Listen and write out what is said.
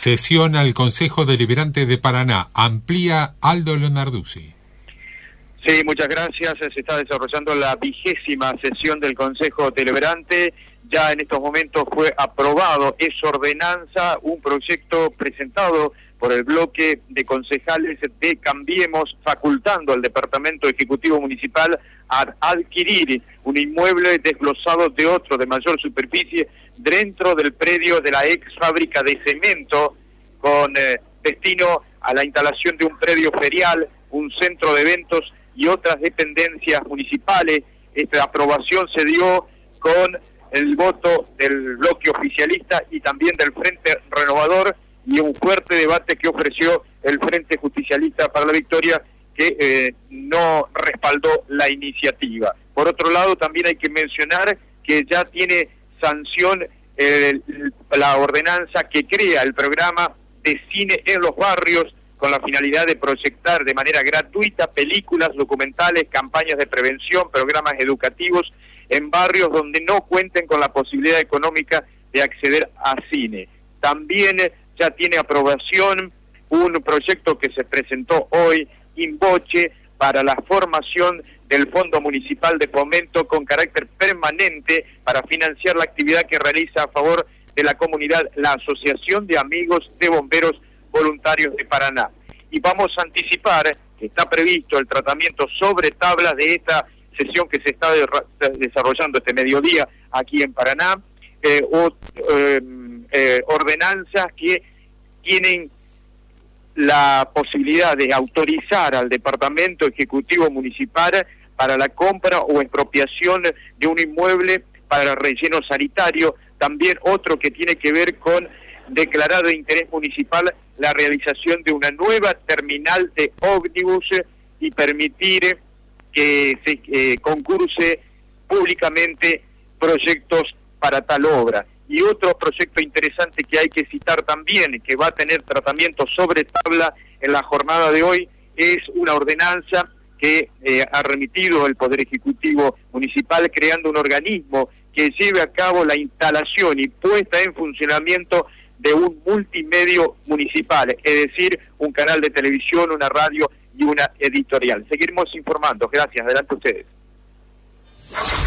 Sesiona el Consejo Deliberante de Paraná. Amplía Aldo Leonarduzzi. Sí, muchas gracias. Se está desarrollando la 20ª sesión del Consejo Deliberante. Ya en estos momentos fue aprobado, es ordenanza, un proyecto presentado por el bloque de concejales de Cambiemos, facultando al Departamento Ejecutivo Municipal a adquirir un inmueble desglosado de otro de mayor superficie dentro del predio de la ex fábrica de cemento, con destino a la instalación de un predio ferial, un centro de eventos y otras dependencias municipales. Esta aprobación se dio con el voto del bloque oficialista y también del Frente Renovador, y un fuerte debate que ofreció el Frente Justicialista para la Victoria, que no respaldó la iniciativa. Por otro lado, también hay que mencionar que ya tiene sanción la ordenanza que crea el programa de cine en los barrios, con la finalidad de proyectar de manera gratuita películas, documentales, campañas de prevención, programas educativos en barrios donde no cuenten con la posibilidad económica de acceder a cine. También ya tiene aprobación un proyecto que se presentó hoy, in voce, para la formación del Fondo Municipal de Fomento con carácter permanente para financiar la actividad que realiza a favor de la comunidad la Asociación de Amigos de Bomberos Voluntarios de Paraná. Y vamos a anticipar que está previsto el tratamiento sobre tablas de esta sesión que se está desarrollando este mediodía aquí en Paraná, ordenanzas que tienen la posibilidad de autorizar al Departamento Ejecutivo Municipal para la compra o expropiación de un inmueble para relleno sanitario. También otro que tiene que ver con declarar de interés municipal la realización de una nueva terminal de ómnibus y permitir que se concurse públicamente proyectos para tal obra. Y otro proyecto interesante que hay que citar también, que va a tener tratamiento sobre tabla en la jornada de hoy, es una ordenanza que ha remitido el Poder Ejecutivo Municipal, creando un organismo que lleve a cabo la instalación y puesta en funcionamiento de un multimedio municipal, es decir, un canal de televisión, una radio y una editorial. Seguiremos informando. Gracias. Adelante ustedes.